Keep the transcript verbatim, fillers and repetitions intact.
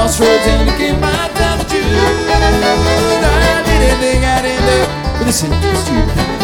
crossroads and to give my time to Jude. I didn't think I'd end up with a sentence to you.